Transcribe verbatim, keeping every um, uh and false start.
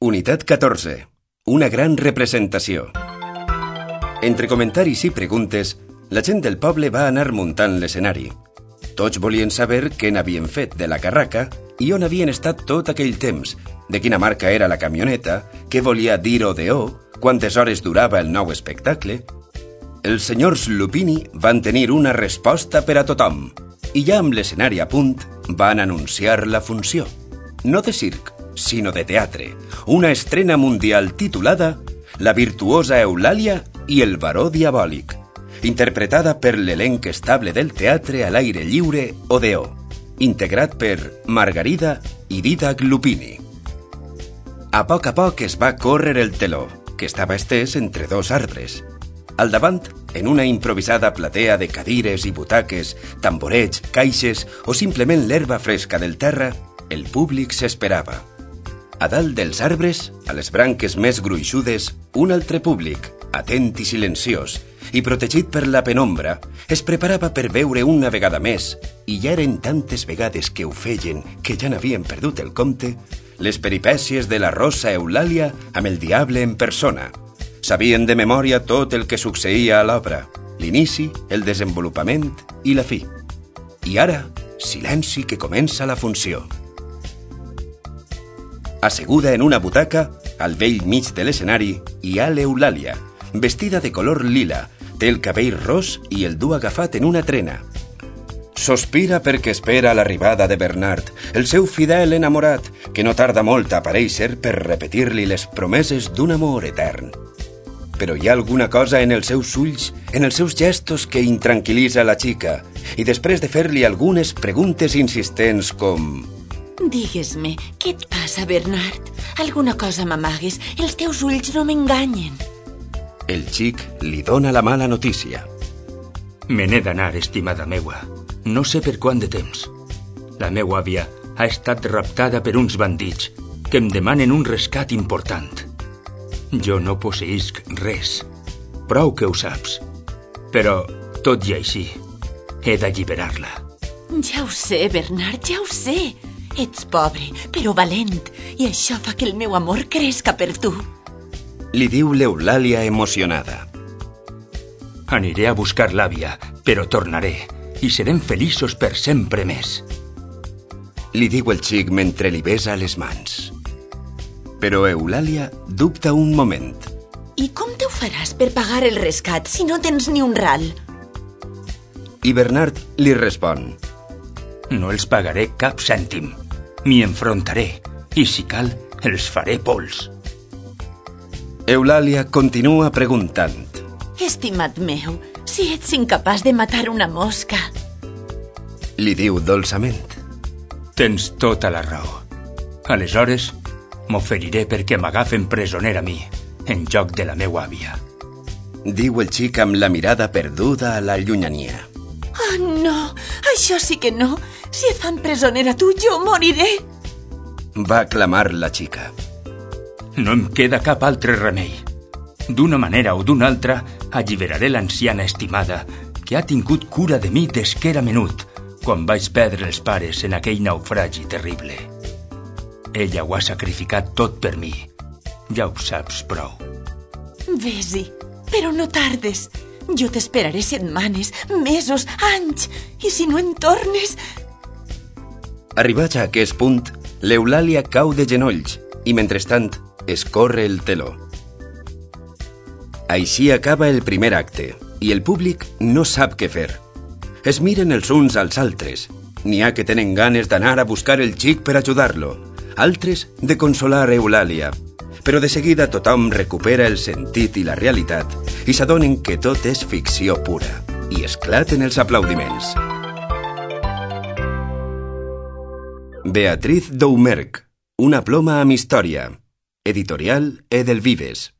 Unitat catorze. Una gran representació. Entre comentaris i preguntes, la gent del poble va anar muntant l'escenari. Tots volien saber què n'havien fet de la carraca i on havien estat tot aquell temps, de quina marca era la camioneta, què volia dir o de o, quantes hores durava el nou espectacle. Els senyors Lupini van tenir una resposta per a tothom i ja amb l'escenari a punt van anunciar la funció. No de circ, sinó de teatre, una estrena mundial titulada La virtuosa Eulàlia i el baró diabòlic, interpretada per l'elenc estable del teatre a l'aire lliure Odeó, integrat per Margarida i Dídac Lupini. A poc a poc es va córrer el teló, que estava estès entre dos arbres. Al davant, en una improvisada platea de cadires i butaques, tamborets, caixes o simplement l'herba fresca del terra, el públic s'esperava. A dalt dels arbres, a les branques més gruixudes, un altre públic, atent i silenciós, i protegit per la penombra, es preparava per veure una vegada més, i ja eren tantes vegades que ho feien que ja n'havien perdut el compte, les peripècies de la rossa Eulàlia amb el diable en persona. Sabien de memòria tot el que succeïa a l'obra, l'inici, el desenvolupament i la fi. I ara, silenci que comença la funció. Asseguda en una butaca, al vell mig de l'escenari, hi ha l'Eulàlia, vestida de color lila, té el cabell ros i el du agafat en una trena. Sospira perquè espera l'arribada de Bernard, el seu fidel enamorat, que no tarda molt a aparèixer per repetir-li les promeses d'un amor etern. Però hi ha alguna cosa en els seus ulls, en els seus gestos que intranquil·litza la xica, i després de fer-li algunes preguntes insistents com... Digues-me, què et passa, Bernard? Alguna cosa m'amagues, els teus ulls no m'enganyen. El xic li dona la mala notícia. Me n'he d'anar, estimada meua. No sé per quant de temps. La meua àvia ha estat raptada per uns bandits que em demanen un rescat important. Jo no posseïsc res. Prou que ho saps. Però, tot i així, he d'alliberar-la. Ja ho sé, Bernard, ja ho sé. Ets pobre, però valent, i això fa que el meu amor cresca per tu. Li diu l'Eulàlia emocionada. Aniré a buscar l'àvia, però tornaré, i serem feliços per sempre més. Li diu el xic mentre li besa les mans. Però Eulàlia dubta un moment. I com te ho faràs per pagar el rescat si no tens ni un ral? I Bernard li respon. No els pagaré cap cèntim. M'hi enfrontaré, i si cal, els faré pols. Eulàlia continua preguntant. Estimat meu, si ets incapaç de matar una mosca... Li diu dolçament. Tens tota la raó. Aleshores, m'oferiré perquè m'agafen presoner a mi, en lloc de la meua àvia. Diu el xic amb la mirada perduda a la llunyania. Oh, no! Això sí que no! Si et fan presoner a tu, jo moriré! Va clamar la xica. No em queda cap altre remei. D'una manera o d'una altra, alliberaré l'anciana estimada que ha tingut cura de mi des que era menut, quan vaig perdre els pares en aquell naufragi terrible. Ella ho ha sacrificat tot per mi. Ja ho saps prou. Vés-hi, però no tardes. Jo t'esperaré setmanes, mesos, anys, i si no en tornes... Arribats a aquest punt, l'Eulàlia cau de genolls i, mentrestant, escorre el teló. Així acaba el primer acte i el públic no sap què fer. Es miren els uns als altres. N'hi ha que tenen ganes d'anar a buscar el xic per ajudar-lo, altres de consolar Eulàlia. Però de seguida tothom recupera el sentit i la realitat i s'adonen que tot és ficció pura i esclaten els aplaudiments. Beatriz Doumerc, Una ploma amb història. Editorial Edelvives.